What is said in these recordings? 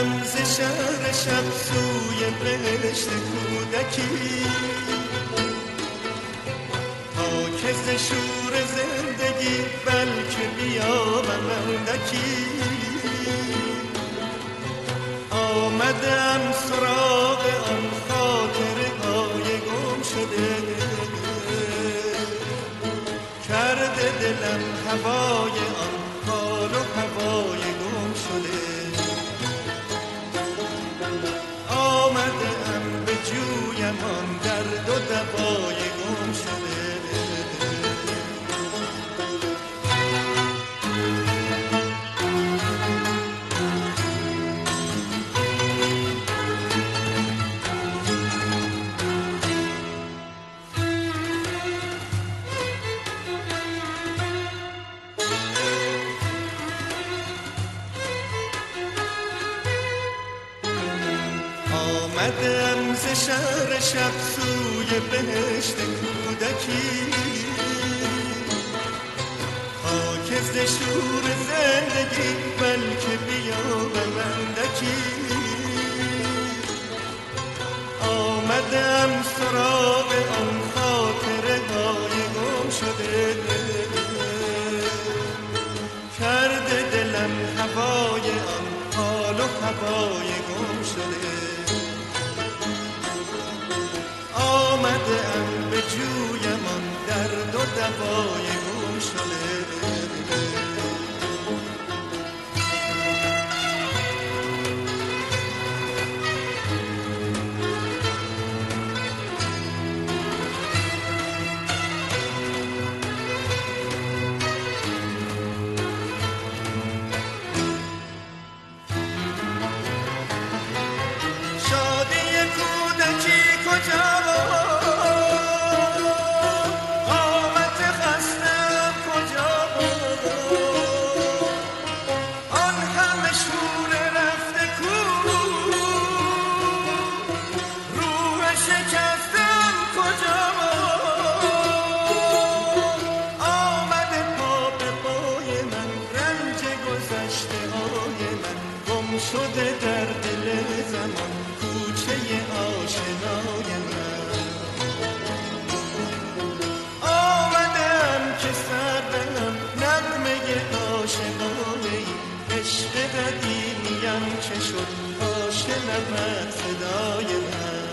آمدم ز شهر شب سوی بهشت کودکی، تا که ز شور زندگی بلکه بیابم اندکی. آمدم سراغ آن خاطرهای گم شده، کرده دلم هوای آن حال و هوای گم شده. آمدم به جویم آن درد و دوای گم شده. آمدم ز شهر شب سوی بهشت کودکی، تا که ز شور زندگی بلکه بیابم اندکی. آمدم سراغ آن خاطرهای گم شده، کرده دلم هوای آن حال و هوای گم شده. آمدم به جویم آن درد و دوای گم شده. شادی کودکی کجا؟ شده در دل زمان کوچه آشنای من. آمدم که سر دهم نغمه عاشقانه ای، عشق قدیمیم که شد تا شنود صدای من.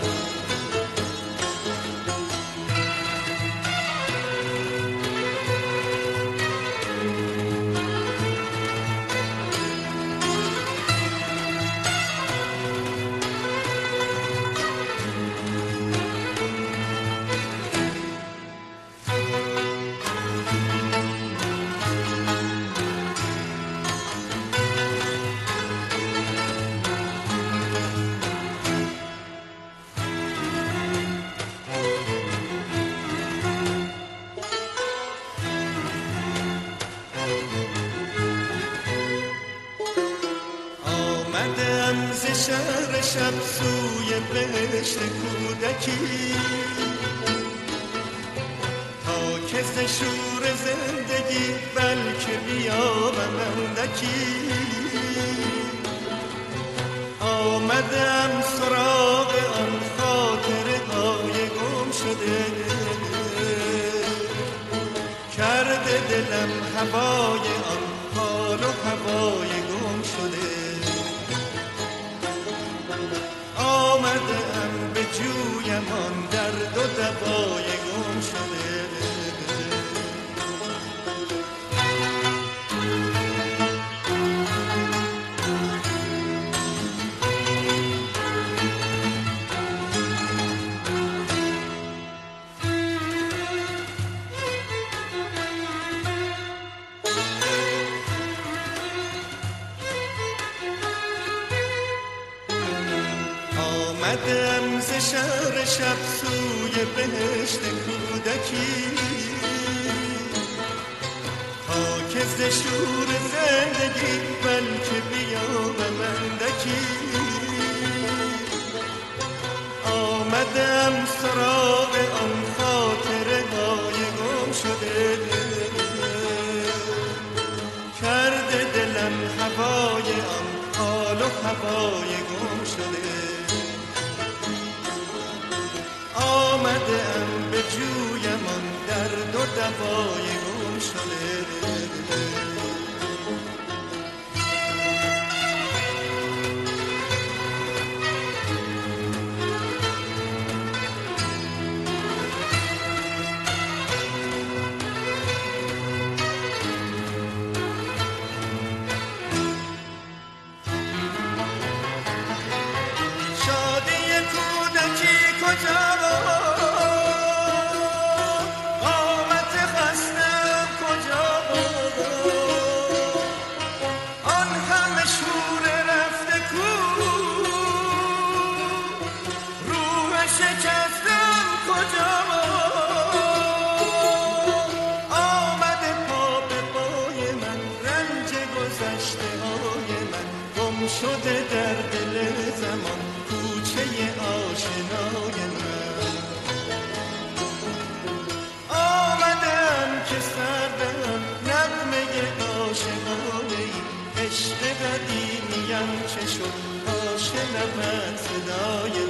آمدم ز شهر شب سوی بهشت کودکی، تا که ز شور زندگی بلکه بیابم اندکی. آمدم سراغ آن خاطرهای گم شده، کرده دلم هوای آن حال و هوای گم شده. آمدم به جویم آن درد و دوای گم شده. آمدم ز شهر شب سوی بهشت کودکی، تا که ز شور زندگی بلکه بیابم اندکی. آمدم سراغ آن خاطرهای گم شده، کرده دلم هوای آن حال و هوای گم شده. آمدم به جویم آن درد و دوای گم شده. شده در دل زمان کوچه آشنای من. آمدم که سردم نغمه عاشقانه ای، عشق قدیمیم چه شد تا شنود صدای